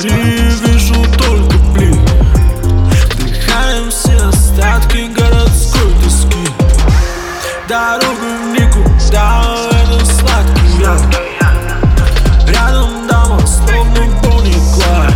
фонари, вижу только блик. Вдыхаем все остатки городской тоски. Дорога в никуда, это сладкий яд. Рядом дама, словно Бонни и Клайд.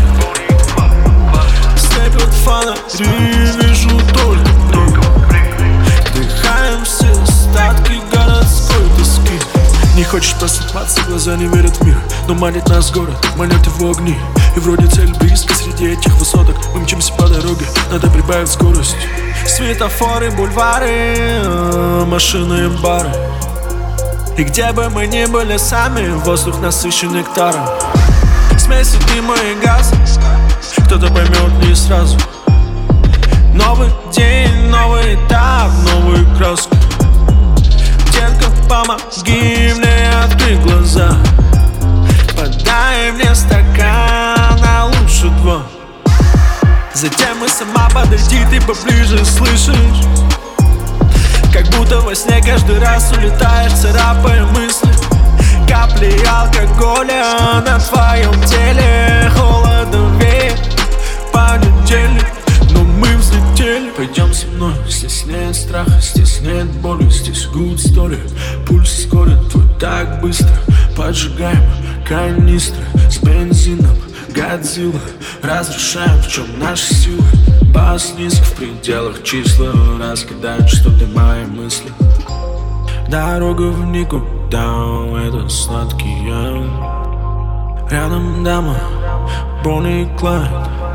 Слепят фонари, вижу только блик. Вдыхаем все остатки городской тоски. Не хочешь просыпаться, глаза не верят в мир. Но манит нас город, манят его огни. И вроде цель близко, среди этих высоток мы мчимся по дороге, надо прибавить скорость. Светофоры, бульвары, машины и бары. И где бы мы ни были сами, воздух насыщен нектаром. Смеси дыма и газа, кто-то поймет не сразу. Новый день, новый этап, новые краски. Детка, помоги мне открыть глаза. Подай мне стакан, а лучше два. Затем мы сама подойди, ты поближе, слышишь? Как будто во сне каждый раз улетаешь, царапая мысли. Капли алкоголя на твоем теле. Холодом веет понедельник, но мы взлетели. Пойдем со мной, стесняет страх, стесняет боль. Здесь good story, пульс скорит твой так быстро. Поджигаем канистры с бензином, Годзилла. Разрушаем, в чем наши силы. Бас низко, в пределах числа. Раскидают что-то мои мысли. Дорога в никуда, это сладкий яд. Рядом дама, Бонни и Клайд.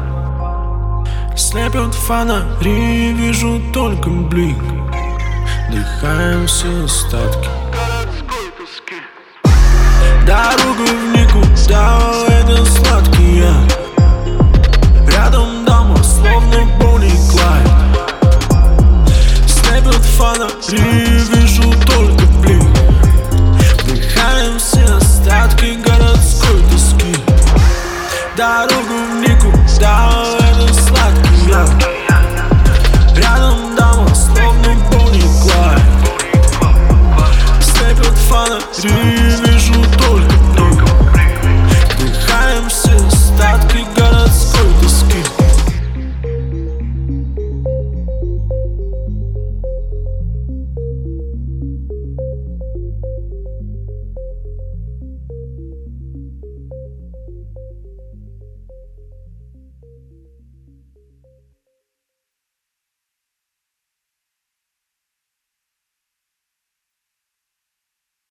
Слепят фонари, вижу только блик. Дыхаем все остатки. Дорога в